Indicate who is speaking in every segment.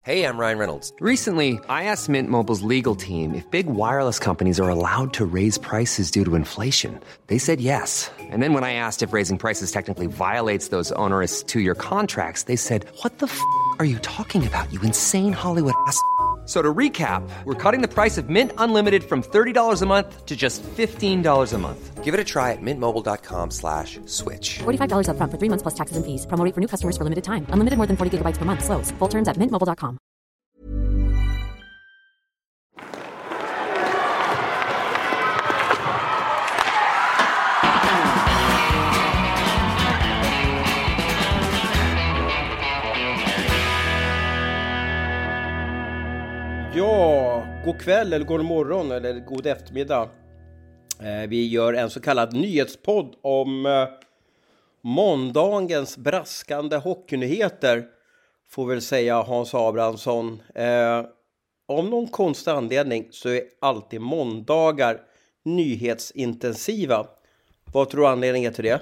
Speaker 1: Hey, I'm Ryan Reynolds.
Speaker 2: Recently, I asked Mint Mobile's legal team if big wireless companies are allowed to raise prices due to inflation. They said yes. And then when I asked if raising prices technically violates those onerous two-year contracts, they said, "What the are you talking about, you insane Hollywood ass?" So to recap, we're cutting the price of Mint Unlimited from $30 a month to just $15 a month.
Speaker 1: Give it a try at mintmobile.com/switch.
Speaker 3: $45 up front for 3 months plus taxes and fees. Promo rate for new customers for limited time. Unlimited more than 40 gigabytes per month. Slows full terms at mintmobile.com.
Speaker 4: Ja, god kväll eller god morgon eller god eftermiddag. Vi gör en så kallad nyhetspodd om måndagens braskande hockeynyheter, får väl säga Hans Abrahamsson. Om någon konstig anledning så är alltid måndagar nyhetsintensiva. Vad tror du anledningen till det?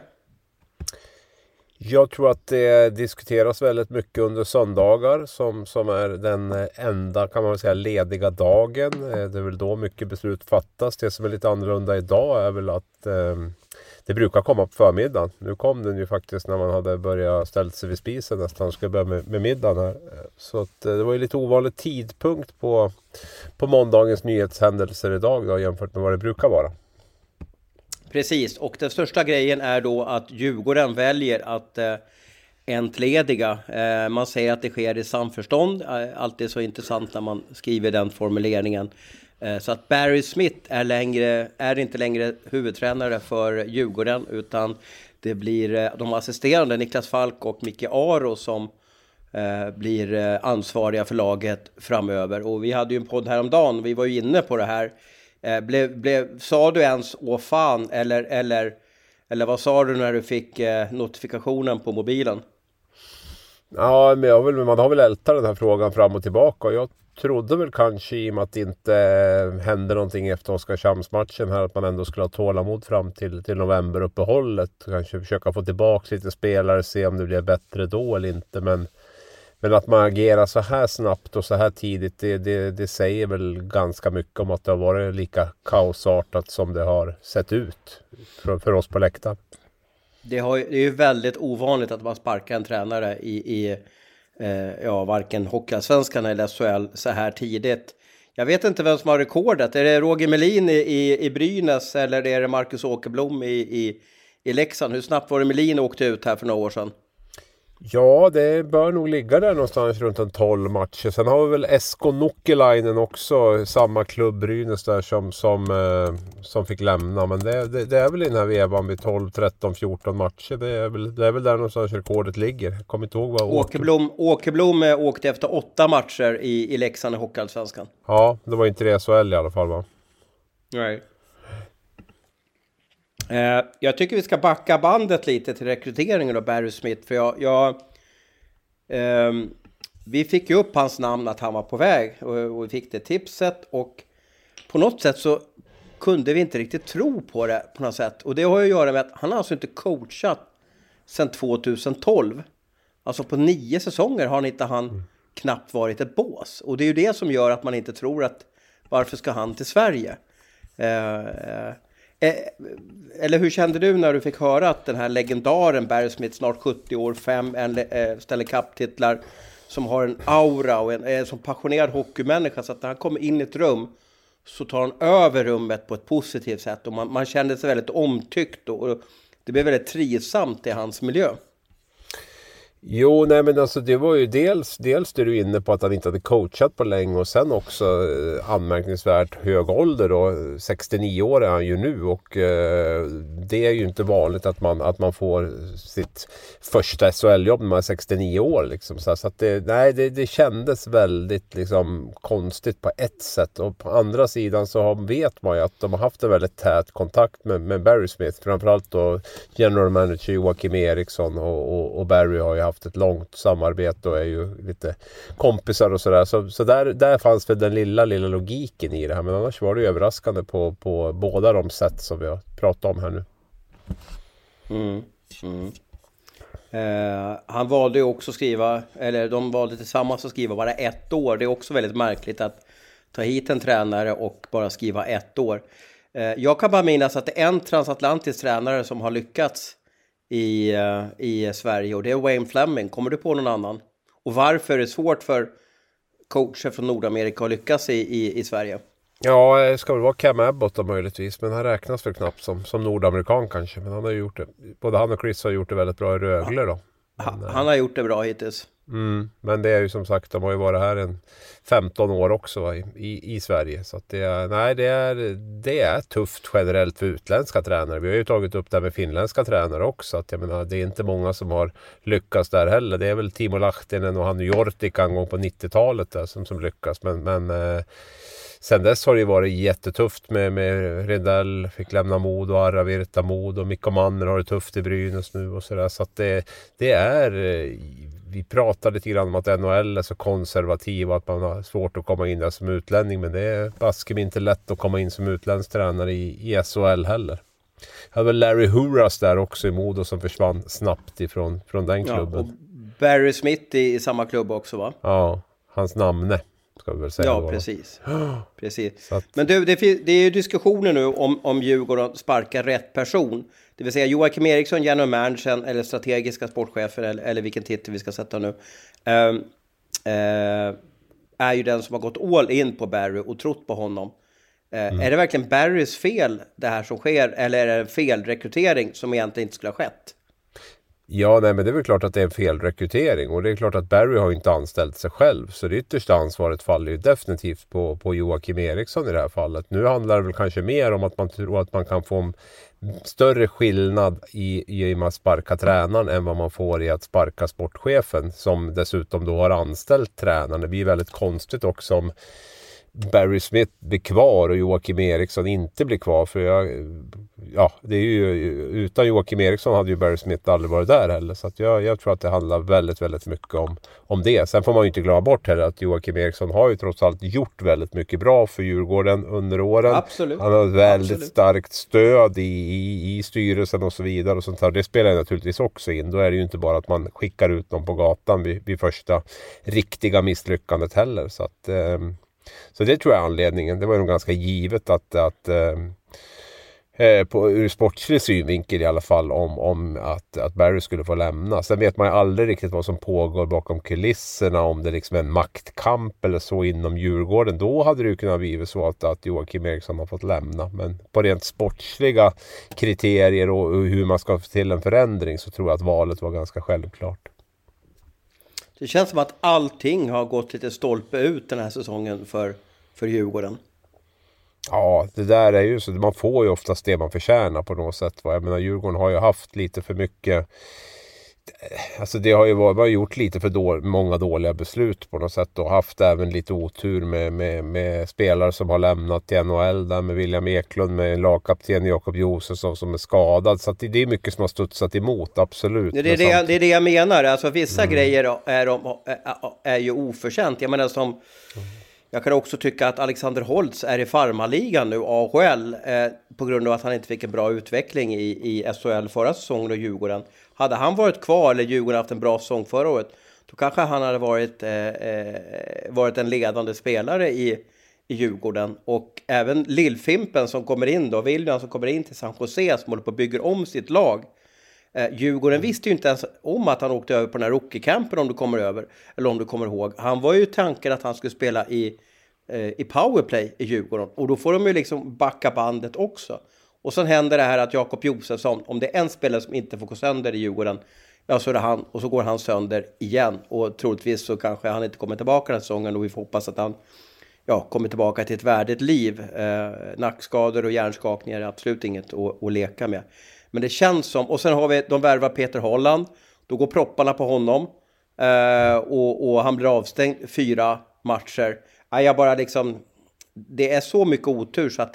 Speaker 5: Jag tror att det diskuteras väldigt mycket under söndagar som är den enda, kan man väl säga, lediga dagen. Det är väl då mycket beslut fattas. Det som är lite annorlunda idag är väl att det brukar komma på förmiddagen. Nu kom den ju faktiskt när man hade börjat ställa sig vid spisen nästan, ska börja med middagen här. Så att, det var ju lite ovanlig tidpunkt på måndagens nyhetshändelser idag då, jämfört med vad det brukar vara.
Speaker 4: Precis, och den största grejen är då att Djurgården väljer att entlediga. Man säger att det sker i samförstånd. Alltid så intressant när man skriver den formuleringen. Så att Barry Smith är inte längre huvudtränare för Djurgården, utan det blir de assisterande Niklas Falk och Micke Aro som blir ansvariga för laget framöver. Och vi hade ju en podd häromdagen, vi var ju inne på det här. Sa du ens åh fan eller vad sa du när du fick notifikationen på mobilen?
Speaker 5: Ja, men man har väl ältat den här frågan fram och tillbaka, och jag trodde väl kanske i och med att det inte hände någonting efter Oskarshamnsmatchen här, att man ändå skulle ha tålamod fram till novemberuppehållet, kanske försöka få tillbaka lite spelare, se om det blir bättre då eller inte, men att man agerar så här snabbt och så här tidigt, det säger väl ganska mycket om att det har varit lika kaosartat som det har sett ut för oss på läktaren. Det
Speaker 4: är ju väldigt ovanligt att man sparkar en tränare i varken Hockeyallsvenskan eller SHL så här tidigt. Jag vet inte vem som har rekordet. Är det Roger Melin i Brynäs eller är det Marcus Åkerblom i Leksand? Hur snabbt var det Melin åkte ut här för några år sedan?
Speaker 5: Ja, det bör nog ligga där någonstans runt en 12 matcher. Sen har vi väl Esko Nokelainen också, samma klubb Brynäs där som fick lämna. Men det är väl i den här vevan vid 12, 13, 14 matcher. Det är väl där någonstans rekordet ligger. Jag kommer inte ihåg vad
Speaker 4: Åkerblom åkte efter 8 matcher i Leksand i Hockeyallsvenskan.
Speaker 5: Ja, det var inte det SHL i alla fall, va?
Speaker 4: Nej. Jag tycker vi ska backa bandet lite till rekryteringen av Barry Smith. För vi fick ju upp hans namn att han var på väg. Och vi fick det tipset. Och på något sätt så kunde vi inte riktigt tro på det på något sätt. Och det har ju att göra med att han har alltså inte coachat sedan 2012. Alltså på 9 säsonger har han knappt varit ett bås. Och det är ju det som gör att man inte tror att varför ska han till Sverige? Eller hur kände du när du fick höra att den här legendaren Barry Smith, snart 70 år, 5 Stanley Cup-titlar, som har en aura och är som passionerad hockeymänniska, så att när han kommer in i ett rum så tar han över rummet på ett positivt sätt och man kände sig väldigt omtyckt och det blev väldigt trivsamt i hans miljö.
Speaker 5: Jo, nej men alltså det var ju dels det du är inne på, att han inte hade coachat på länge, och sen också anmärkningsvärt hög ålder då, 69 år är han ju nu, och det är ju inte vanligt att man får sitt första SHL-jobb när man är 69 år liksom. Så att det kändes väldigt liksom konstigt på ett sätt, och på andra sidan så vet man ju att de har haft en väldigt tät kontakt med Barry Smith, framförallt då general manager Joakim Eriksson och Barry har ju haft ett långt samarbete och är ju lite kompisar och sådär. Så där fanns väl den lilla logiken i det här. Men annars var det överraskande på båda de sätt som vi har pratat om här nu.
Speaker 4: Han valde ju också skriva, eller de valde tillsammans att skriva bara 1 år. Det är också väldigt märkligt att ta hit en tränare och bara skriva 1 år. Jag kan bara minnas att det är en transatlantisk tränare som har lyckats i Sverige, och det är Wayne Fleming. Kommer du på någon annan? Och varför är det svårt för coacher från Nordamerika att lyckas i Sverige?
Speaker 5: Ja, det ska väl vara Cam Abbott då, möjligtvis. Men han räknas väl knappt som nordamerikan kanske. Men han har gjort det. Både han och Chris har gjort det väldigt bra i Rögle då.
Speaker 4: Han har gjort det bra hittills.
Speaker 5: Men det är ju som sagt, de har ju varit här 15 år också i Sverige. Så att det är tufft generellt för utländska tränare. Vi har ju tagit upp det här med finländska tränare också. Att jag menar, det är inte många som har lyckats där heller. Det är väl Timo Lahtinen och han Jortika en gång på 90-talet där, som lyckas. Men sen dess har det varit jättetufft med Redell, fick lämna Modo, Arra Virta Modo, Mikko Manner har det tufft i Brynäs nu och sådär. Så att det är, vi pratade lite grann om att NHL är så konservativ och att man har svårt att komma in där som utlänning. Men det är basken inte lätt att komma in som utländsk tränare i SHL heller. Jag hade väl Larry Huras där också i Modo som försvann snabbt ifrån den klubben.
Speaker 4: Och Barry Smith i samma klubb också, va?
Speaker 5: Ja, hans namne. Ska vi väl säga.
Speaker 4: Ja, precis. Men du, det är ju diskussioner nu om Djurgården sparkar rätt person. Det vill säga Joakim Eriksson, general managern eller strategiska sportchefer eller vilken titel vi ska sätta nu. Är ju den som har gått all in på Barry och trott på honom. Är det verkligen Barrys fel det här som sker, eller är det en felrekrytering som egentligen inte skulle ha skett?
Speaker 5: Ja, nej, men det är väl klart att det är en felrekrytering, och det är klart att Barry har inte anställt sig själv, så det yttersta ansvaret faller ju definitivt på Joakim Eriksson i det här fallet. Nu handlar det väl kanske mer om att man tror att man kan få en större skillnad i att sparka tränaren än vad man får i att sparka sportchefen, som dessutom då har anställt tränaren. Det blir väldigt konstigt också om Barry Smith blir kvar och Joakim Eriksson inte blir kvar, för det är ju, utan Joakim Eriksson hade ju Barry Smith aldrig varit där heller, så att jag tror att det handlar väldigt, väldigt mycket om det. Sen får man ju inte glömma bort heller att Joakim Eriksson har ju trots allt gjort väldigt mycket bra för Djurgården under åren.
Speaker 4: Absolut.
Speaker 5: Han har ett väldigt starkt stöd i styrelsen och så vidare och sånt här. Det spelar naturligtvis också in. Då är det ju inte bara att man skickar ut dem på gatan vid första riktiga misslyckandet heller, så det tror jag är anledningen. Det var ju nog ganska givet att ur sportslig synvinkel i alla fall om att Barry skulle få lämna. Sen vet man ju aldrig riktigt vad som pågår bakom kulisserna, om det liksom är en maktkamp eller så inom Djurgården. Då hade det ju kunnat bli så att Joakim Eriksson har fått lämna. Men på rent sportsliga kriterier och hur man ska få till en förändring, så tror jag att valet var ganska självklart.
Speaker 4: Det känns som att allting har gått lite stolpe ut den här säsongen för Djurgården.
Speaker 5: Ja, det där är ju så. Man får ju oftast det man förtjänar på något sätt. Jag menar, Djurgården har ju haft lite för mycket. Alltså det har ju gjort lite för många dåliga beslut på något sätt, och haft även lite otur med spelare som har lämnat till NHL där, med William Eklund, med lagkapten Jakob Josefsson som är skadad, så att det är mycket som har studsat emot, absolut.
Speaker 4: Det är det jag menar, alltså vissa grejer är ju oförtjänt. Jag menar jag kan också tycka att Alexander Holtz är i farmarligan nu, AHL, på grund av att han inte fick en bra utveckling i SHL förra säsongen och Djurgården. Hade han varit kvar, eller Djurgården haft en bra säsong förra året, då kanske han hade varit en ledande spelare i Djurgården. Och även Lillfimpen som kommer in då, William som kommer in till San Jose, som håller på att bygga om sitt lag. Djurgården visste ju inte ens om att han åkte över på den här rookie-campen, om du kommer ihåg. Han var ju tanken att han skulle spela i powerplay i Djurgården, och då får de ju liksom backa bandet också. Och sen händer det här att Jakob Josefsson, om det är en spelare som inte får gå sönder i Djurgården, så är det han, och så går han sönder igen, och troligtvis så kanske han inte kommer tillbaka den säsongen, och vi får hoppas att han kommer tillbaka till ett värdigt liv. Nackskador och hjärnskakningar är absolut inget att leka med. Men det känns som, och sen har de värvar Peter Holland, då går propparna på honom, och han blir avstängd 4 matcher. Jag bara liksom, det är så mycket otur så att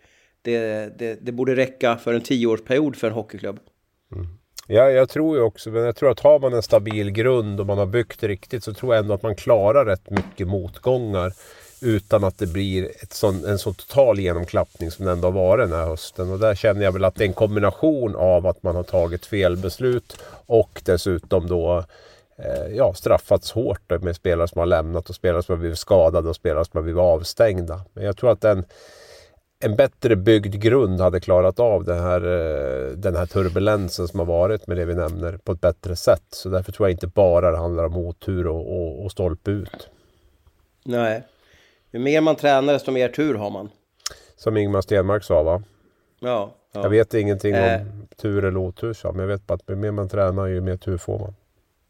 Speaker 4: det borde räcka för en 10-årsperiod för en hockeyklubb.
Speaker 5: Ja, jag tror ju också, men jag tror att har man en stabil grund och man har byggt riktigt, så tror jag ändå att man klarar rätt mycket motgångar. utan att det blir en så total genomklappning som det ändå har varit den här hösten. Och där känner jag väl att det är en kombination av att man har tagit fel beslut och dessutom då straffats hårt med spelare som har lämnat och spelare som har blivit skadade och spelare som har blivit avstängda. Men jag tror att en bättre byggd grund hade klarat av den här turbulensen som har varit med det vi nämner på ett bättre sätt. Så därför tror jag inte bara det handlar om otur och stolpe ut.
Speaker 4: Nej, ju mer man tränar desto mer tur har man. Som
Speaker 5: Ingemar Stenmark sa, va?
Speaker 4: Ja.
Speaker 5: Jag vet ingenting om tur eller otur, men jag vet bara att ju mer man tränar ju mer tur får man.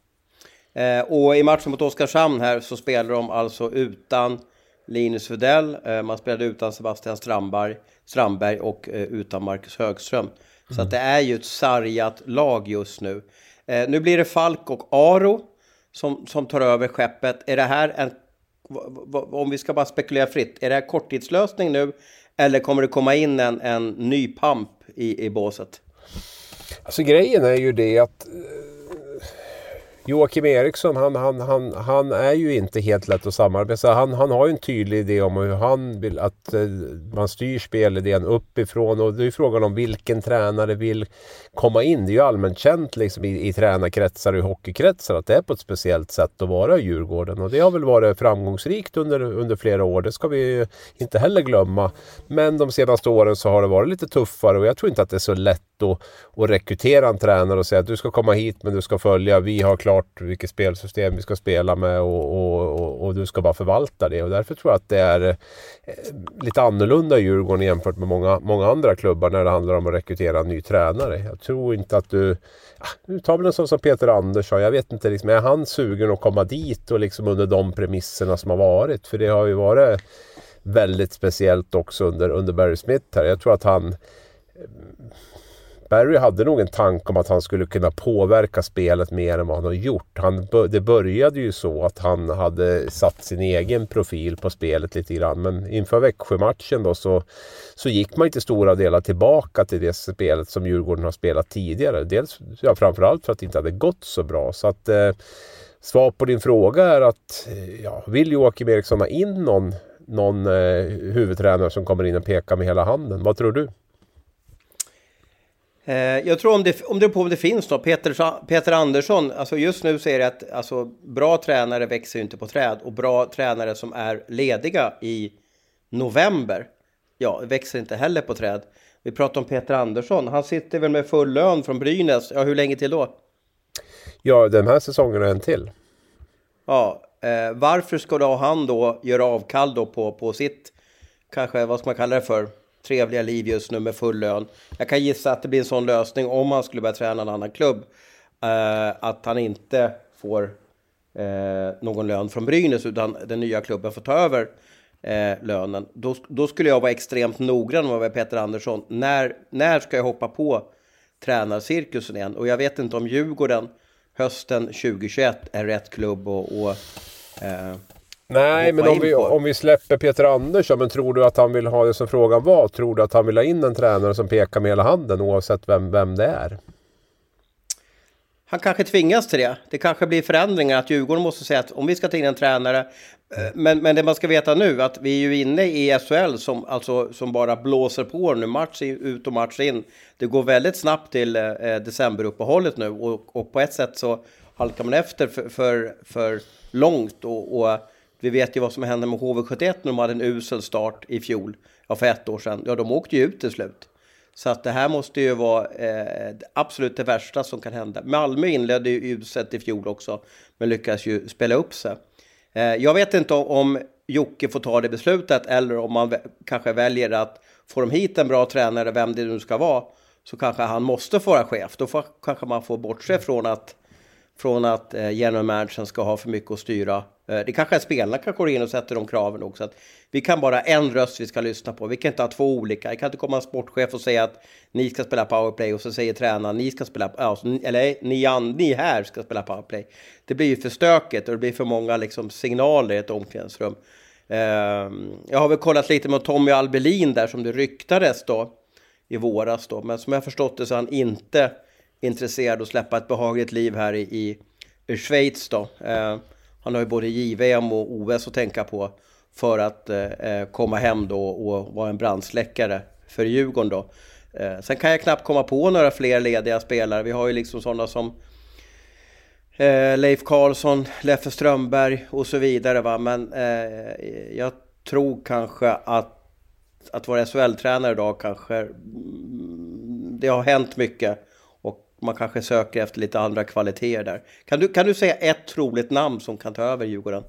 Speaker 4: Och i matchen mot Oskarshamn här så spelar de alltså utan Linus Widell, man spelade utan Sebastian Strandberg och utan Marcus Högström. Så att det är ju ett sargat lag just nu. Nu blir det Falk och Aro som tar över skeppet. Är det här om vi ska bara spekulera fritt, är det här korttidslösning nu eller kommer det komma in en ny pump i båset?
Speaker 5: Alltså grejen är ju det att Joakim Eriksson, han är ju inte helt lätt att samarbeta. Han har ju en tydlig idé om hur han vill att man styr spelidén uppifrån. Och det är ju frågan om vilken tränare vill komma in. Det är ju allmänt känt liksom i tränarkretsar och i hockeykretsar att det är på ett speciellt sätt att vara i Djurgården. Och det har väl varit framgångsrikt under flera år. Det ska vi inte heller glömma. Men de senaste åren så har det varit lite tuffare och jag tror inte att det är så lätt att rekrytera en tränare och säga att du ska komma hit men du ska följa. Vi har klart vilket spelsystem vi ska spela med och du ska bara förvalta det. Och därför tror jag att det är lite annorlunda i Djurgården jämfört med många andra klubbar när det handlar om att rekrytera en ny tränare. Jag tror inte att du tar väl en sån som Peter Andersson. Jag vet inte, liksom, är han sugen att komma dit och liksom under de premisserna som har varit? För det har ju varit väldigt speciellt också under Barry Smith här. Jag tror att Barry hade nog en tanke om att han skulle kunna påverka spelet mer än vad han har gjort. Det började ju så att han hade satt sin egen profil på spelet lite grann. Men inför Växjö-matchen då så gick man inte stora delar tillbaka till det spelet som Djurgården har spelat tidigare. Dels framförallt för att det inte hade gått så bra. Så att svar på din fråga är att vill Joakim Eriksson ha in någon huvudtränare som kommer in och pekar med hela handen? Vad tror du?
Speaker 4: Jag tror om det finns då Peter Andersson, alltså just nu så är det att alltså, bra tränare växer ju inte på träd och bra tränare som är lediga i november växer inte heller på träd. Vi pratar om Peter Andersson, han sitter väl med full lön från Brynäs, hur länge till då?
Speaker 5: Ja, den här säsongen är en till.
Speaker 4: Ja, varför ska då han då göra avkall då på sitt, kanske vad ska man kalla det för, trevliga liv just nu med full lön. Jag kan gissa att det blir en sån lösning om han skulle börja träna en annan klubb. Att han inte får någon lön från Brynäs utan den nya klubben får ta över lönen. Då skulle jag vara extremt noggrann med Peter Andersson. När ska jag hoppa på tränarcirkusen igen? Och jag vet inte om Djurgården hösten 2021 är rätt klubb och
Speaker 5: nej, men om vi släpper Peter Andersson, men tror du att han vill ha det som frågan var? Tror du att han vill ha in en tränare som pekar med hela handen oavsett vem det är?
Speaker 4: Han kanske tvingas till det. Det kanske blir förändringar att Djurgården måste säga att om vi ska ta in en tränare. Men det man ska veta nu att vi är ju inne i SHL som bara blåser på nu, match ut och match in. Det går väldigt snabbt till decemberuppehållet nu och på ett sätt så halkar man efter för långt och vi vet ju vad som hände med HV71 när de hade en usel start i fjol, för 1 år sedan. Ja, de åkte ju ut till slut. Så att det här måste ju vara absolut det värsta som kan hända. Malmö inledde ju uselt i fjol också, men lyckas ju spela upp sig. Jag vet inte om Jocke får ta det beslutet eller om man kanske väljer att får de hit en bra tränare, vem det nu ska vara, så kanske han måste vara chef. Då kanske man får bortse från att general managern ska ha för mycket att styra. Det kanske är spelarna kan gå in och sätta de kraven också. Att vi kan bara en röst vi ska lyssna på. Vi kan inte ha 2 olika. Det kan inte komma en sportchef och säga att ni ska spela powerplay och så säger tränaren ni ska spela, eller ni här ska spela powerplay. Det blir ju för stökigt och det blir för många liksom signaler i ett omklädningsrum. Jag har väl kollat lite med Tommy Albelin där som det ryktades då i våras då. Men som jag förstått det så är han inte intresserad att släppa ett behagligt liv här i Schweiz då. Han har ju både JVM och OS att tänka på. för att komma hem då och vara en brandsläckare för Djurgården då. Sen kan jag knappt komma på några fler lediga spelare. Vi har ju liksom sådana som Leif Karlsson, Leffe Strömberg och så vidare, va? Men jag tror kanske att vara SHL-tränare idag kanske det har hänt mycket och man kanske söker efter lite andra kvaliteter där. Kan du säga ett troligt namn som kan ta över Djurgården?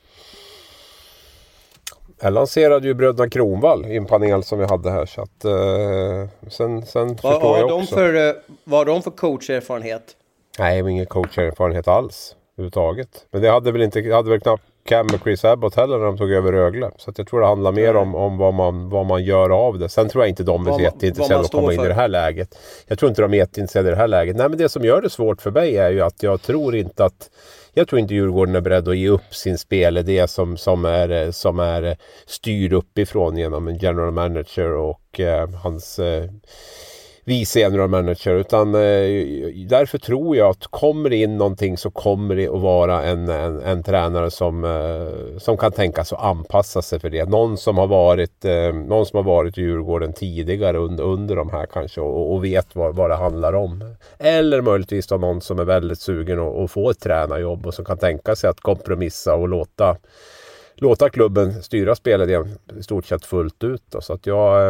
Speaker 5: Jag lanserade ju bröderna Kronvall i en panel som vi hade här, så att sen förstår jag också. Vad har de för coacherfarenhet? Nej, men ingen coacherfarenhet alls överhuvudtaget. Men det hade väl knappt Cam och Chris Abbott heller när de tog över Rögle. Så att jag tror det handlar mer om vad man gör av det. Sen tror jag inte de är jätteintresserade av att komma in i det här läget. Jag tror inte de är jätteintresserade i det här läget. Nej, men det som gör det svårt för mig är ju att jag tror inte Djurgården är beredd att ge upp sin spelidé som är styrd uppifrån genom en general manager och hans vice general manager, utan därför tror jag att kommer det in någonting så kommer det att vara en tränare som kan tänka sig att anpassa sig för det. Någon som har varit i Djurgården tidigare under de här kanske och vet vad det handlar om. Eller möjligtvis då någon som är väldigt sugen att få ett tränarjobb och som kan tänka sig att kompromissa och låta klubben styra spelet i stort sett fullt ut då. Så att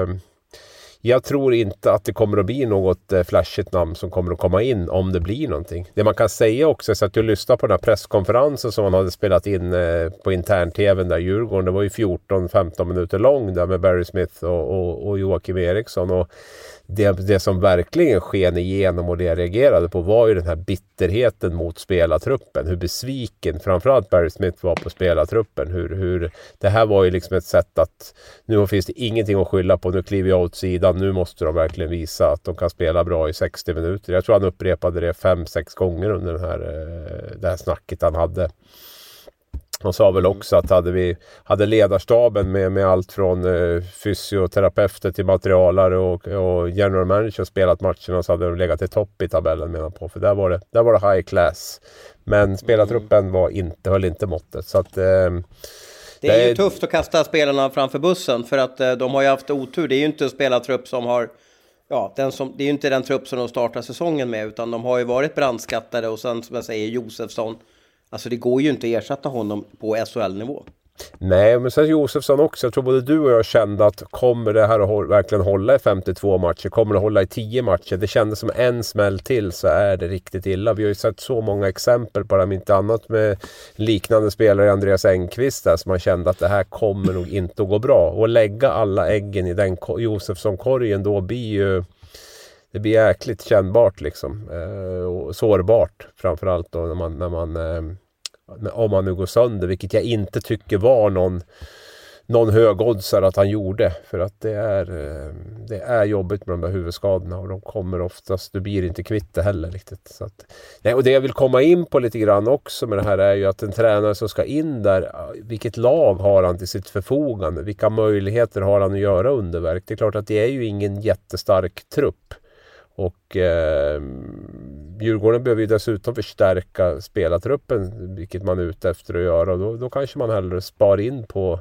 Speaker 5: jag tror inte att det kommer att bli något flashigt namn som kommer att komma in om det blir någonting. Det man kan säga också är att jag lyssnade på den här presskonferensen som man hade spelat in på intern-tvn där Djurgården. Det var ju 14-15 minuter lång där med Barry Smith och Joakim Eriksson. Och det som verkligen sken igenom och det jag reagerade på var ju den här bitterheten mot spelartruppen. Hur besviken framförallt Barry Smith var på spelartruppen. Hur det här var ju liksom ett sätt att nu finns det ingenting att skylla på. Nu kliver jag åt sidan. Nu måste de verkligen visa att de kan spela bra i 60 minuter. Jag tror han upprepade det 5-6 gånger under det här snacket han hade. Han sa väl också att hade ledarstaben med allt från fysioterapeuter till materialare och general manager spelat matcherna, så hade de legat i topp i tabellen, menar på. För där var det high class. Men spelartruppen höll inte måttet. Så att,
Speaker 4: det är ju tufft att kasta spelarna framför bussen, för att de har ju haft otur. Det är ju inte en spelartrupp som har... Ja, det är ju inte den trupp som de startar säsongen med, utan de har ju varit brandskattade och sen, som jag säger, Josefsson. Alltså det går ju inte att ersätta honom på SHL-nivå. Nej, men sen Josefsson också. Jag tror både du och jag kände att kommer det här att verkligen hålla i 52 matcher? Kommer det hålla i 10 matcher? Det kändes som en smäll till så är det riktigt illa. Vi har ju sett så många exempel på det, om inte annat med liknande spelare, Andreas Engqvist där, som man kände att det här kommer nog inte att gå bra. Och lägga alla äggen i den Josefsson-korgen då det blir jäkligt kännbart liksom. Och sårbart framförallt då när man om man nu går sönder, vilket jag inte tycker var någon högoddsare att han gjorde, för att det är jobbigt med de där huvudskadorna och de kommer oftast, du blir inte kvitt det heller riktigt. Så att, nej, och det jag vill komma in på lite grann också med det här är ju att en tränare som ska in där, vilket lag har han till sitt förfogande, vilka möjligheter har han att göra underverk? Det är klart att det är ju ingen jättestark trupp. Och Djurgården behöver ju dessutom förstärka spelartruppen, vilket man är ute efter att göra. Och då kanske man hellre spar in på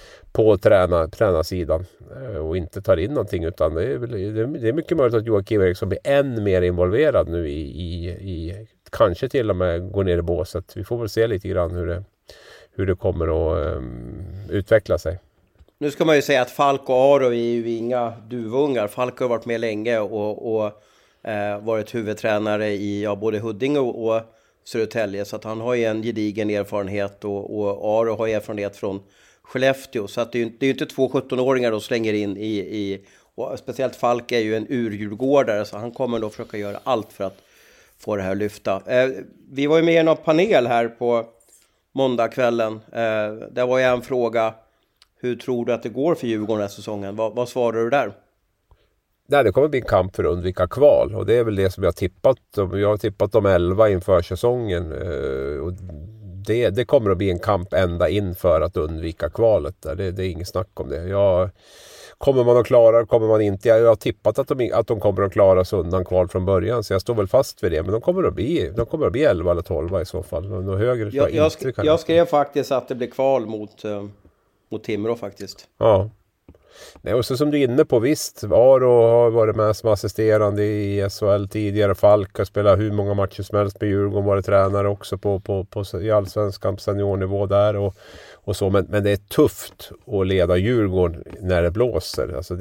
Speaker 4: tränarsidan och inte tar in någonting, utan det är mycket möjligt att Joakim Eriksson blir än mer involverad nu i kanske till och med går ner i båset. Vi får väl se lite grann hur det kommer att utveckla sig. Nu ska man ju säga att Falk och Aro är ju inga duvungar. Falk har varit med länge och varit huvudtränare i både Huddinge och Södertälje. Så att han har ju en gedigen erfarenhet och Aro har erfarenhet från Skellefteå. Så att det är ju inte 2 17-åringar då slänger in i och speciellt Falk är ju en urdjurgårdare, så han kommer då försöka göra allt för att få det här att lyfta. Vi var ju med i en panel här på måndagskvällen. Där var ju en fråga: hur tror du att det går för Djurgården den här säsongen? Vad svarar du där?
Speaker 5: Det kommer bli en kamp för att undvika kval. Och det är väl det som jag har tippat. Jag har tippat om 11 inför säsongen. Och det kommer att bli en kamp ända in för att undvika kvalet. Det är inget snack om det. Kommer man att klara, kommer man inte? Jag har tippat att de kommer att klara sig undan kval från början. Så jag står väl fast vid det. Men de kommer att bli 11 eller 12 i så fall. Något högre
Speaker 4: jag skrev faktiskt att det blir kval mot mot Timrå faktiskt.
Speaker 5: Ja. Nej, och så som du är inne på, visst, Aro har varit med som assisterande i SHL tidigare. Falk har spelat hur många matcher som helst med Djurgården, varit tränare också i allsvenskan på seniornivå där och så. Men det är tufft att leda Djurgården när det blåser. Alltså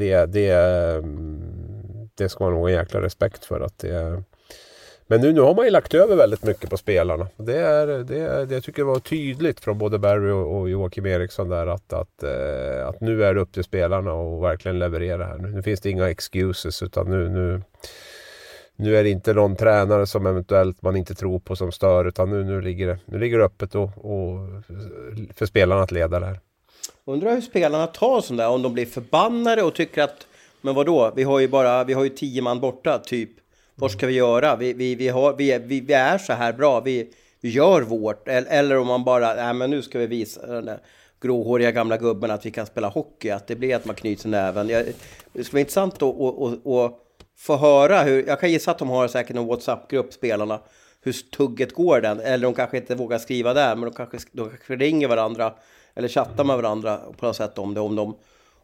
Speaker 5: det ska man nog ha en jäkla respekt för att det är. Men nu har man ju lagt över väldigt mycket på spelarna. Det tycker jag var tydligt från både Barry och Joakim Eriksson där att nu är det upp till spelarna och verkligen leverera här. Nu finns det inga excuses, utan nu är det inte någon tränare som eventuellt man inte tror på som stör, utan nu ligger det öppet och för spelarna att leda det här.
Speaker 4: Undrar hur spelarna tar sånt där, om de blir förbannade och tycker att men vadå, vi har ju 10 man borta typ. Vad ska vi göra? Vi är så här bra. Vi gör vårt. Eller om man bara, nej men nu ska vi visa den där gråhåriga gamla gubben att vi kan spela hockey. Att det blir att man knyter näven. Det ska vara intressant att få höra hur, jag kan gissa att de har säkert en WhatsApp-grupp, spelarna. Hur tugget går den. Eller de kanske inte vågar skriva där. Men de kanske ringer varandra. Eller chattar med varandra på något sätt om det.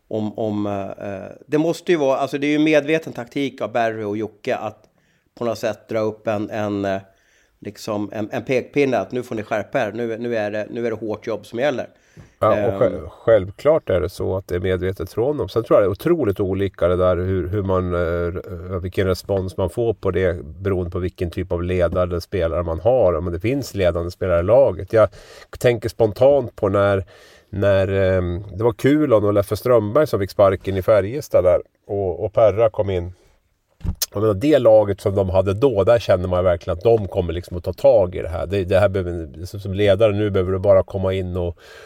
Speaker 4: Det måste ju vara, alltså det är ju medveten taktik av Barry och Jocke att på något sätt dra upp en pekpinne att nu får ni skärpa er, nu är det hårt jobb som gäller.
Speaker 5: Ja, och självklart är det så att det är medvetet från dem. Sen tror jag det är otroligt olika det där hur man, vilken respons man får på det beroende på vilken typ av ledare spelare man har. Om det finns ledande spelare i laget. Jag tänker spontant på när det var Kulon och Leffe Strömberg som fick sparken i Färjestad där och Perra kom in. Och det laget som de hade då, där känner man verkligen att de kommer liksom att ta tag i det här. Det här behöver, som ledare nu behöver du bara komma in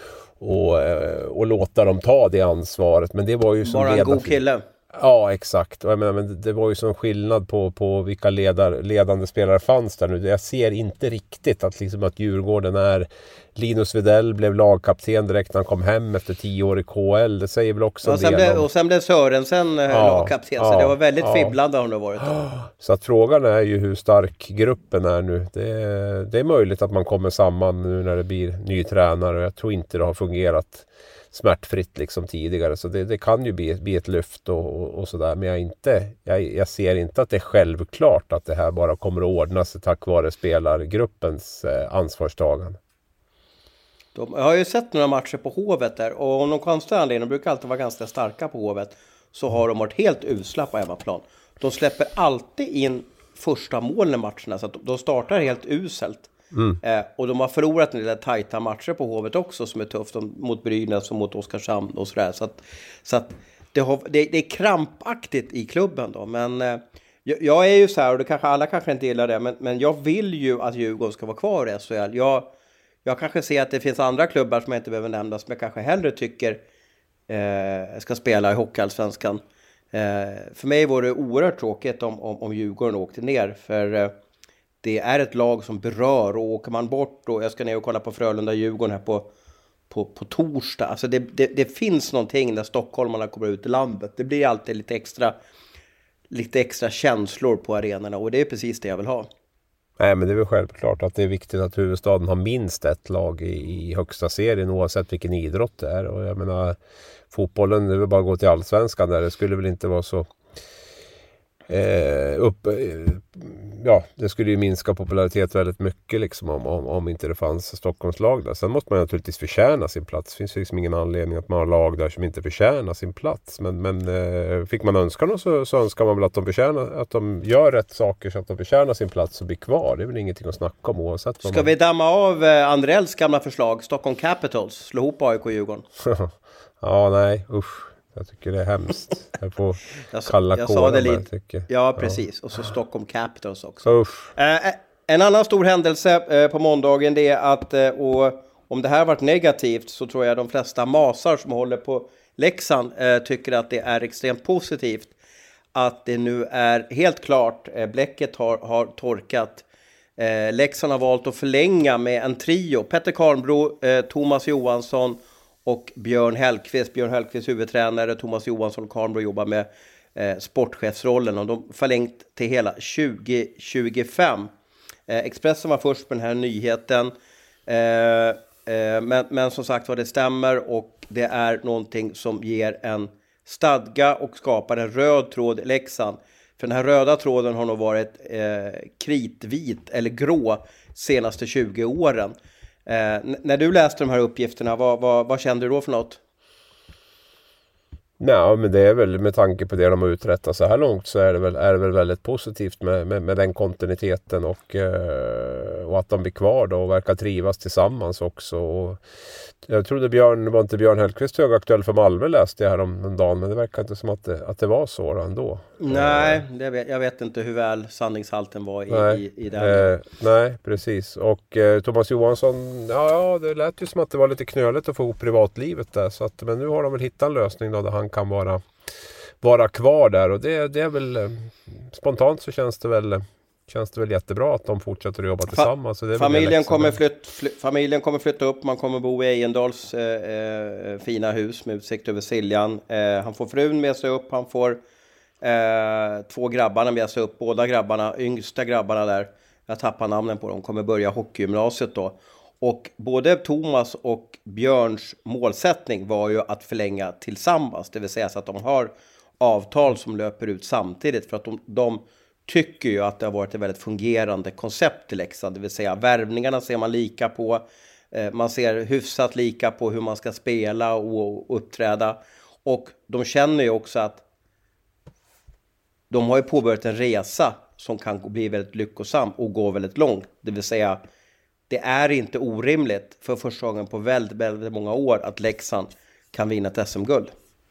Speaker 5: och låta dem ta det ansvaret. Men det var ju som
Speaker 4: bara en god kille.
Speaker 5: Ja, exakt. Och jag menar, men det var ju sån skillnad på vilka ledande spelare fanns där nu. Jag ser inte riktigt att Djurgården är... Linus Widell blev lagkapten direkt när han kom hem efter 10 år i KL. Det säger väl också
Speaker 4: och sen blev Sörensen lagkapten. Så det var väldigt fibblande har det varit.
Speaker 5: Så att frågan är ju hur stark gruppen är nu. Det är möjligt att man kommer samman nu när det blir ny tränare. Jag tror inte det har fungerat smärtfritt liksom tidigare. Så det kan ju bli ett lyft och sådär. Men jag ser inte att det är självklart att det här bara kommer att ordna sig tack vare spelargruppens ansvarstagande.
Speaker 4: Jag har ju sett några matcher på Hovet där. Och om de konstig anledning, de brukar alltid vara ganska starka på Hovet. Så har de varit helt usla på hemmaplan. De släpper alltid in första målen i matcherna. Så att de startar helt uselt. Och de har förlorat en del tajta matcher på Hovet också som är tufft, mot Brynäs och mot Oskarshamn och sådär. Så att det är krampaktigt i klubben då. Men jag är ju så här, och alla kanske inte gillar det, men jag vill ju att Djurgården ska vara kvar i SHL. Jag kanske ser att det finns andra klubbar som jag inte behöver nämna som jag kanske hellre tycker ska spela i Hockeyallsvenskan. För mig var det oerhört tråkigt om Djurgården åkte ner, för det är ett lag som berör, och åker man bort, och jag ska ner och kolla på Frölunda-Djurgården här på torsdag. Alltså det finns någonting när stockholmarna kommer ut i landet. Det blir alltid lite extra känslor på arenorna, och det är precis det jag vill ha.
Speaker 5: Nej, men det är väl självklart att det är viktigt att huvudstaden har minst ett lag i högsta serien oavsett vilken idrott det är. Och jag menar, fotbollen, det är väl bara att gå till allsvenskan där. Det skulle väl inte vara så det skulle ju minska popularitet väldigt mycket liksom om inte det fanns Stockholmslag där. Sen måste man naturligtvis förtjäna sin plats. Det finns liksom ingen anledning att man har lag där som inte förtjänar sin plats. Men fick man önskan så önskar man väl att de gör rätt saker så att de förtjänar sin plats och blir kvar. Det är väl ingenting att snacka om oavsett.
Speaker 4: Ska vi damma av Andrells gamla förslag, Stockholm Capitals, slå ihop AIK och Djurgården?
Speaker 5: Ja, nej, usch. Jag tycker det är hemskt. Jag får kalla
Speaker 4: jag sa det lite.
Speaker 5: Tycker.
Speaker 4: Ja, precis. Och så Stockholm Capitals också. En annan stor händelse på måndagen, det är att och om det här varit negativt så tror jag de flesta masar som håller på Leksand tycker att det är extremt positivt att det nu är helt klart. Bläcket har torkat. Leksand har valt att förlänga med en trio. Petter Karnbro, Thomas Johansson och Björn Hellkvist huvudtränare, Thomas Johansson och Karnbro jobbar med sportchefsrollen, och de förlängt till hela 2025. Expressen var först med den här nyheten. Men som sagt vad det stämmer, och det är någonting som ger en stadga och skapar en röd tråd i Leksand. För den här röda tråden har nog varit kritvit eller grå senaste 20 åren. När du läste de här uppgifterna, vad kände du då för något?
Speaker 5: Nej, men det är väl med tanke på det de har uträttat så här långt, så är det väl väldigt positivt med den kontinuiteten och att de blir kvar då och verkar trivas tillsammans också. Och jag trodde Björn Hellkvist högaktuell för Malmö, läste jag här om dagen, men det verkar inte som att det var så ändå.
Speaker 4: Nej, jag vet inte hur väl sanningshalten var i det.
Speaker 5: Nej, precis. Och Thomas Johansson, ja, det lät ju som att det var lite knöligt att få ihop privatlivet där, så att, men nu har de väl hittat en lösning då, där han kan vara kvar där, och det är väl spontant så känns det väl jättebra att de fortsätter att jobba tillsammans. Så det
Speaker 4: familjen kommer flytta upp, man kommer bo i Ejendals fina hus med utsikt över Siljan. Han får frun med sig upp, han får 2 grabbarna med sig upp, båda grabbarna, yngsta grabbarna där, jag tappar namnen på dem, kommer börja hockeygymnasiet då. Och både Thomas och Björns målsättning var ju att förlänga tillsammans, det vill säga så att de har avtal som löper ut samtidigt, för att de tycker ju att det har varit ett väldigt fungerande koncept i Leksand, det vill säga värvningarna ser man lika på, man ser hyfsat lika på hur man ska spela och uppträda, och de känner ju också att de har ju påbörjat en resa som kan bli väldigt lyckosam och gå väldigt långt, det vill säga det är inte orimligt för första gången på väldigt, väldigt många år att Leksand kan vinna ett SM-guld.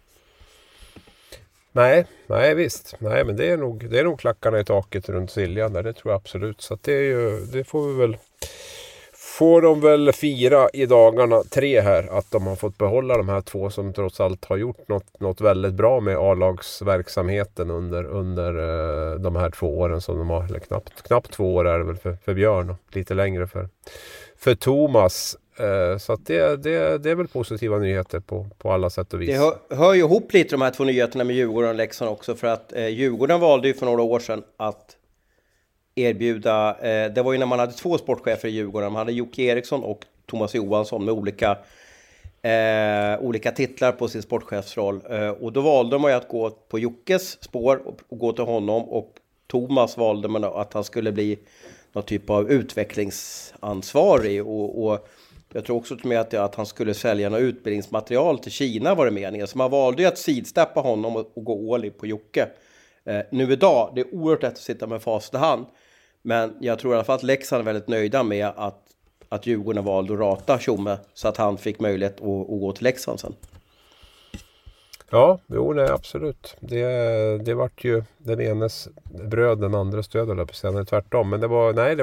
Speaker 5: Nej, visst. Nej, men det är nog klackarna i taket runt Siljan där, det tror jag absolut. Så att det får de väl fira i dagarna 3 här, att de har fått behålla de här 2 som trots allt har gjort något väldigt bra med A-lagsverksamheten under de här 2 åren som de har, eller knappt 2 år är det väl för Björn, och lite längre för Thomas. Så att det är väl positiva nyheter på alla sätt och vis.
Speaker 4: Det hör ju ihop lite de här 2 nyheterna med Djurgården och Leksand också, för att Djurgården valde ju för några år sedan att erbjuda, det var ju när man hade 2 sportchefer i Djurgården, man hade Jocke Eriksson och Thomas Johansson med olika titlar på sin sportchefsroll, och då valde man ju att gå på Jockes spår och gå till honom, och Thomas valde man att han skulle bli någon typ av utvecklingsansvarig, och jag tror också med att han skulle sälja något utbildningsmaterial till Kina, var det meningen. Så man valde ju att sidsteppa honom och gå all in på Jocke. Nu idag, det är oerhört lätt att sitta med facit i hand. Men jag tror i alla fall att Leksand är väldigt nöjda med att Djurgården valde att rata Tjomme, så att han fick möjlighet att gå till Leksand sen. Ja,
Speaker 5: nej, absolut. Det vart ju den enes bröd, den andra stöd, eller sen tvärtom. Men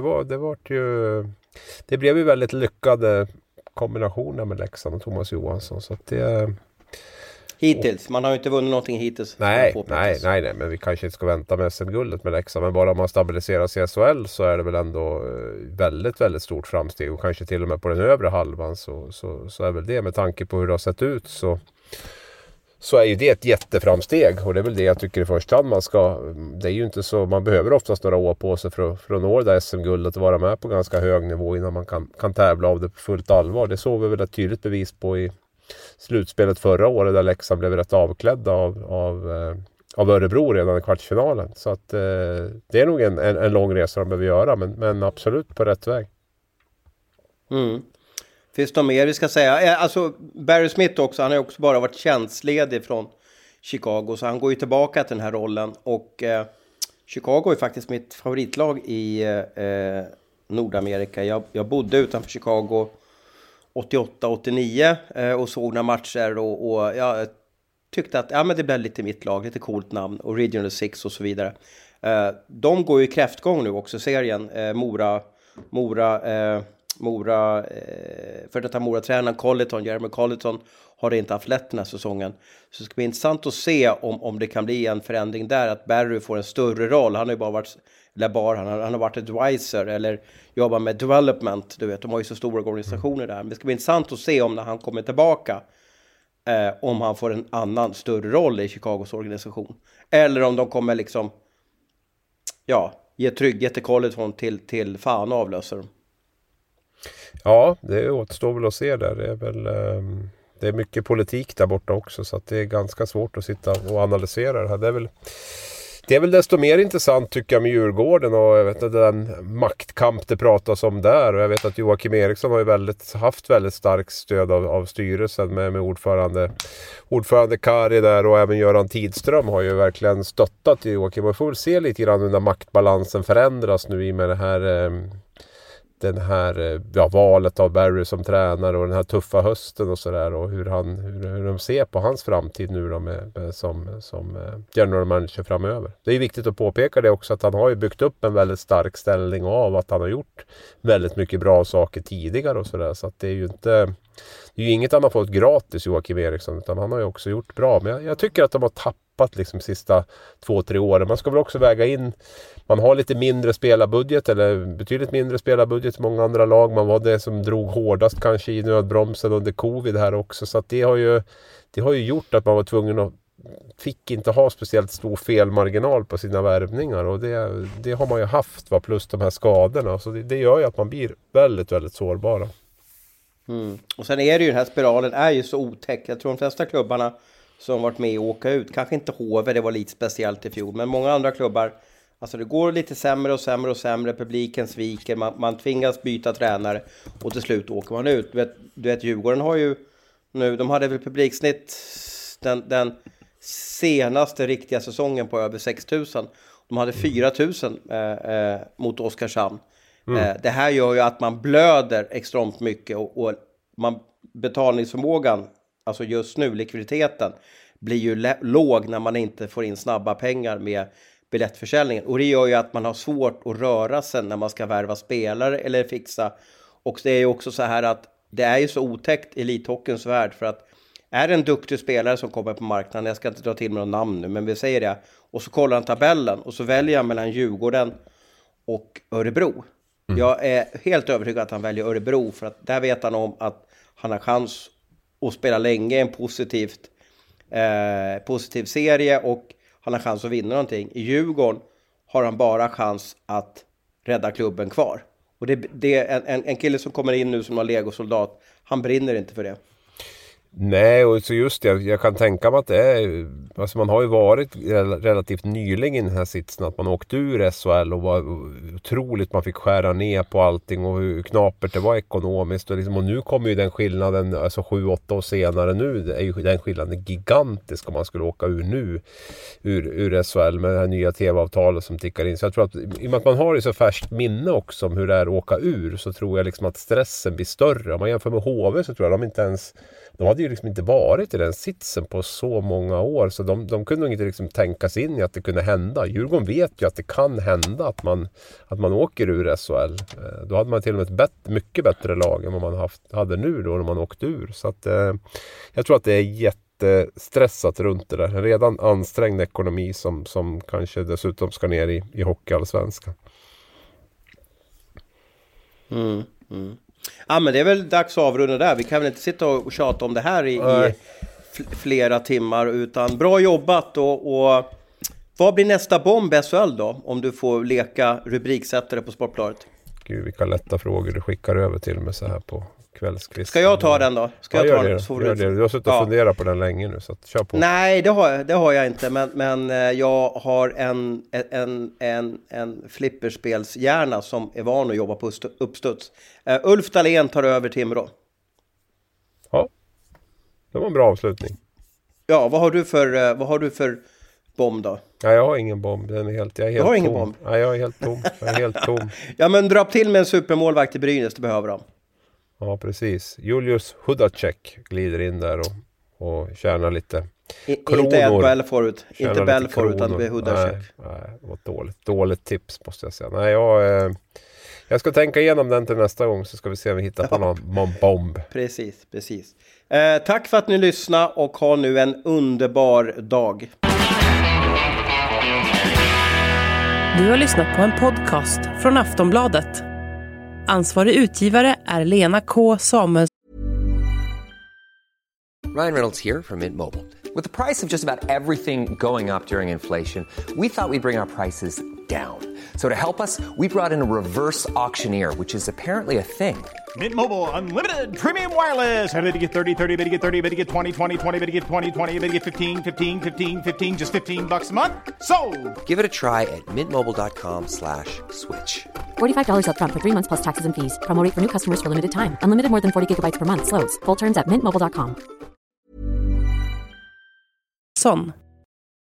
Speaker 5: det blev ju väldigt lyckade kombinationer med Leksand och Thomas Johansson, så att det
Speaker 4: hittills, man har ju inte vunnit någonting hittills.
Speaker 5: Nej, men vi kanske inte ska vänta med SM-guldet med Leksand, men bara om man stabiliserar sig i SHL så är det väl ändå väldigt, väldigt stort framsteg, och kanske till och med på den övre halvan så är väl det, med tanke på hur det har sett ut, så är ju det ett jätteframsteg, och det är väl det jag tycker i första hand det är ju inte så, man behöver oftast några år på sig för att nå det SM-guldet och vara med på ganska hög nivå innan man kan tävla av det på fullt allvar. Det såg vi väl ett tydligt bevis på i slutspelet förra året, där Leksand blev rätt avklädda av Örebro redan i kvartsfinalen. Så att det är nog en lång resa de behöver göra, men absolut på rätt väg.
Speaker 4: Finns det mer vi ska säga? Alltså Barry Smith också, han har ju också bara varit tjänstledig från Chicago, så han går ju tillbaka till den här rollen, och Chicago är faktiskt mitt favoritlag i Nordamerika. Jag bodde utanför Chicago 88-89 och såg några matcher, och jag tyckte att men det blev lite mitt lag, lite coolt namn, och Regional 6 och så vidare. De går ju i kräftgång nu också, serien. För detta Mora-tränaren Jeremy Colleton har inte haft lätt den här säsongen. Så det ska bli intressant att se om det kan bli en förändring där, att Barry får en större roll. Han har ju han har varit advisor eller jobbat med development, du vet, de har ju så stora organisationer där. Men det ska bli intressant att se om när han kommer tillbaka, om han får en annan större roll i Chicagos organisation, eller om de kommer liksom ge trygghet till Colleton till fan avlöser dem.
Speaker 5: Ja, det återstår väl att se där. Det är väl... Det är mycket politik där borta också, så att det är ganska svårt att sitta och analysera det här. Det är väl desto mer intressant tycker jag med Djurgården, och jag vet att den maktkamp det pratas om där, och jag vet att Joakim Eriksson har ju haft väldigt starkt stöd av styrelsen med ordförande Kari där, och även Göran Tidström har ju verkligen stöttat Joakim. Man får väl se lite grann hur den maktbalansen förändras nu i med den här valet av Barry som tränare och den här tuffa hösten och sådär, och hur de ser på hans framtid nu då som general manager framöver. Det är viktigt att påpeka det också, att han har ju byggt upp en väldigt stark ställning av att han har gjort väldigt mycket bra saker tidigare och sådär, så att det är ju inget han har fått gratis, Joakim Eriksson, utan han har ju också gjort bra. Men jag tycker att de har tappat liksom sista 2-3 åren. Man ska väl också väga in, man har lite mindre spelarbudget, eller betydligt mindre spelarbudget än många andra lag. Man var det som drog hårdast kanske i nödbromsen under covid här också. Så att det har ju gjort att man var tvungen att fick inte ha speciellt stor felmarginal på sina värvningar, och det har man ju haft, plus de här skadorna. Så det gör ju att man blir väldigt, väldigt sårbara.
Speaker 4: Och sen är det ju, den här spiralen är ju så otäck. Jag tror de flesta klubbarna som varit med och åka ut, kanske inte HV, det var lite speciellt i fjol, men många andra klubbar, alltså det går lite sämre och sämre och sämre, publiken sviker, man tvingas byta tränare och till slut åker man ut. Du vet Djurgården har ju nu, de hade väl publiksnitt den senaste riktiga säsongen på över 6 000. De hade 4 000 mot Oskarshamn. Det här gör ju att man blöder extremt mycket, och betalningsförmågan, alltså just nu likviditeten, blir ju låg när man inte får in snabba pengar med biljettförsäljningen. Och det gör ju att man har svårt att röra sig när man ska värva spelare eller fixa. Och det är ju också så här att det är ju så otäckt i elithockeyns värld, för att är det en duktig spelare som kommer på marknaden, jag ska inte dra till med någon namn nu, men vi säger det, och så kollar han tabellen och så väljer han mellan Djurgården och Örebro. Jag är helt övertygad att han väljer Örebro, för att där vet han om att han har chans att spela länge i en positiv serie, och han har chans att vinna någonting. I Djurgården har han bara chans att rädda klubben kvar. Och det är en kille som kommer in nu som en legosoldat, han brinner inte för det.
Speaker 5: Nej, och så just det, jag kan tänka mig att det är, alltså man har ju varit relativt nyligen i den här sitsen, att man åkte ur SHL och var otroligt, man fick skära ner på allting och hur knapert det var ekonomiskt, och nu kommer ju den skillnaden, alltså 7-8 år senare nu, är ju den skillnaden gigantisk om man skulle åka ur nu ur SHL med det här nya tv-avtalet som tickar in. Så jag tror att i och med att man har ju så färskt minne också om hur det är att åka ur, så tror jag liksom att stressen blir större. Om man jämför med HV så tror jag de hade ju liksom inte varit i den sitsen på så många år, så de kunde inte liksom tänka sig in i att det kunde hända. Djurgården vet ju att det kan hända att man åker ur SHL. Då hade man till och med ett mycket bättre lag än vad man hade nu då när man åkte ur. Så att jag tror att det är jättestressat runt det där. En redan ansträngd ekonomi som kanske dessutom ska ner i hockeyallsvenskan.
Speaker 4: Ja, men det är väl dags att avrunda där. Vi kan väl inte sitta och tjata om det här i flera timmar, utan bra jobbat. Och vad blir nästa bomb SHL då? Om du får leka rubriksättare på Sportbladet.
Speaker 5: Gud, vilka lätta frågor du skickar över till mig så här på kvällskvisten.
Speaker 4: Ska jag ta den då?
Speaker 5: Gör det. Du har suttit och funderat på den länge nu, så att kör på.
Speaker 4: Nej, det har jag inte. Men jag har en flipperspelshjärna som är van att jobba på uppstuds. Ulf Dahlén tar över Timrå.
Speaker 5: Ja, det var en bra avslutning.
Speaker 4: Ja, vad har du för bomb då?
Speaker 5: Ja, jag har ingen bomb. Jag är helt tom.
Speaker 4: Ingen bomb?
Speaker 5: Ja, jag är helt tom.
Speaker 4: Ja, men dra till med en supermålvakt i Brynäs, det behöver de.
Speaker 5: Ja, precis. Julius Hudacek glider in där och tjänar lite kronor.
Speaker 4: Inte Ed Belfort, inte Belfort, utan det blir Hudacek.
Speaker 5: Nej, det var dåligt tips måste jag säga. Nej, jag ska tänka igenom den till nästa gång, så ska vi se om vi hittar på någon bomb.
Speaker 4: Precis. Tack för att ni lyssnade, och ha nu en underbar dag.
Speaker 6: Du har lyssnat på en podcast från Aftonbladet. Ansvarig utgivare är Lena K. Samuels.
Speaker 2: Ryan Reynolds here from Mint Mobile. With the price of just about everything going up during inflation, we thought we'd bring our prices down. So to help us, we brought in a reverse auctioneer, which is apparently a thing.
Speaker 7: Mint Mobile Unlimited Premium Wireless. How to get 30, 30, bit to get 30, bit to get 20, 20, 20, bit to get 20, 20, bit to get 15, 15, 15, 15, just $15 a month? Sold!
Speaker 1: Give it a try at mintmobile.com/switch.
Speaker 3: $45 up front for 3 months plus taxes and fees. Promo rate for new customers for limited time. Unlimited more than 40 gigabytes per month slows. Full terms at mintmobile.com.